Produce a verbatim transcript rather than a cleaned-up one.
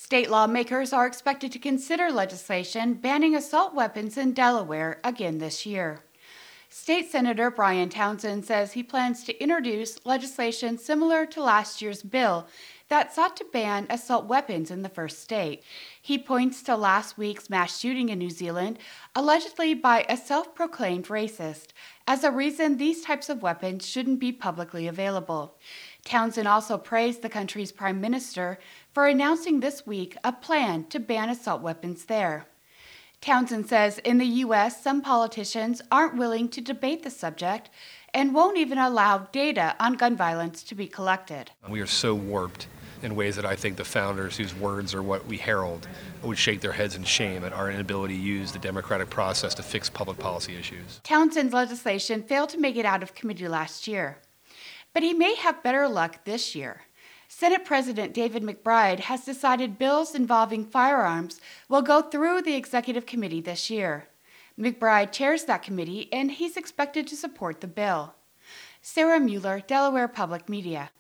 State lawmakers are expected to consider legislation banning assault weapons in Delaware again this year. State Senator Brian Townsend says he plans to introduce legislation similar to last year's bill that sought to ban assault weapons in the first state. He points to last week's mass shooting in New Zealand, allegedly by a self-proclaimed racist, as a reason these types of weapons shouldn't be publicly available. Townsend also praised the country's prime minister for announcing this week a plan to ban assault weapons there. Townsend says in the U S some politicians aren't willing to debate the subject and won't even allow data on gun violence to be collected. We are so warped in ways that I think the founders, whose words are what we herald, would shake their heads in shame at our inability to use the democratic process to fix public policy issues. Townsend's legislation failed to make it out of committee last year, but he may have better luck this year. Senate President David McBride has decided bills involving firearms will go through the executive committee this year. McBride chairs that committee, and he's expected to support the bill. Sarah Mueller, Delaware Public Media.